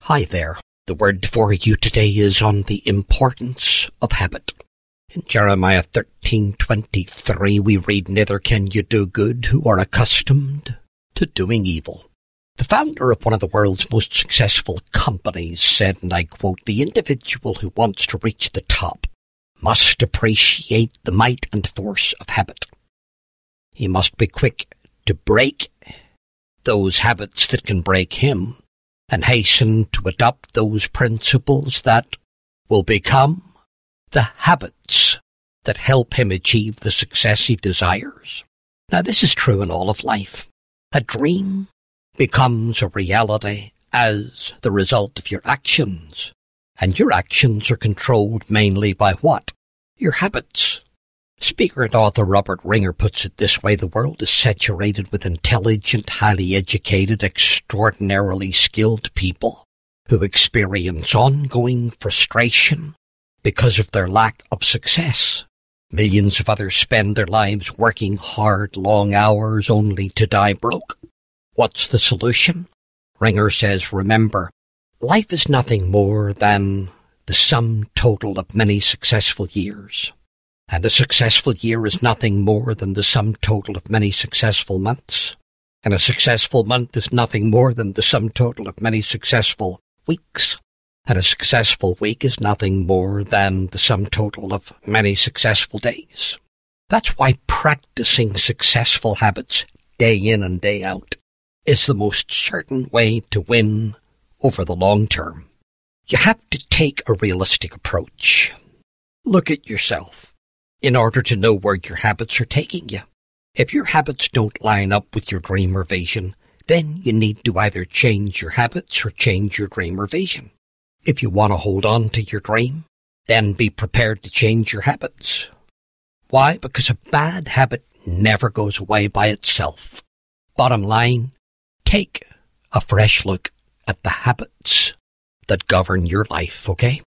Hi there. The word for you today is on the importance of habit. In Jeremiah 13:23 we read, "Neither can you do good who are accustomed to doing evil." The founder of one of the world's most successful companies said, and I quote, "The individual who wants to reach the top must appreciate the might and force of habit. He must be quick to break those habits that can break him, and hasten to adopt those principles that will become the habits that help him achieve the success he desires." Now, this is true in all of life. A dream becomes a reality as the result of your actions, and your actions are controlled mainly by what? Your habits. Speaker and author Robert Ringer puts it this way: the world is saturated with intelligent, highly educated, extraordinarily skilled people who experience ongoing frustration because of their lack of success. Millions of others spend their lives working hard, long hours, only to die broke. What's the solution? Ringer says, remember, life is nothing more than the sum total of many successful years. And a successful year is nothing more than the sum total of many successful months. And a successful month is nothing more than the sum total of many successful weeks. And a successful week is nothing more than the sum total of many successful days. That's why practicing successful habits day in and day out is the most certain way to win over the long term. You have to take a realistic approach. Look at yourself in order to know where your habits are taking you. If your habits don't line up with your dream or vision, then you need to either change your habits or change your dream or vision. If you want to hold on to your dream, then be prepared to change your habits. Why? Because a bad habit never goes away by itself. Bottom line, take a fresh look at the habits that govern your life, okay?